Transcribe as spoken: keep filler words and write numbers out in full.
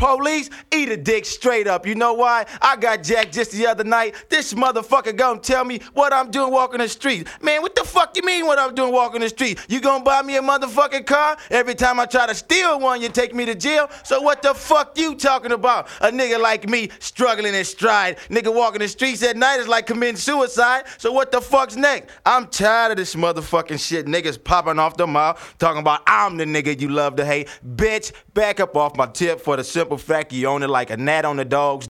police, eat a dick straight up. You know why? I got jacked just the other night. This motherfucker gonna tell me what I'm doing walking the street. Man, what the fuck you mean what I'm doing walking the street? You gonna buy me a motherfucking car? Every time I try to steal one, you take me to jail. So what the fuck you talking about? A nigga like me struggling in stride. Nigga walking the streets at night is like committing suicide. So what the fuck's next? I'm tired of this motherfucking shit. Niggas popping off the mouth talking about I'm the nigga you love to hate. Bitch, back up off my tip for the simple fact you own it like a gnat on the dog's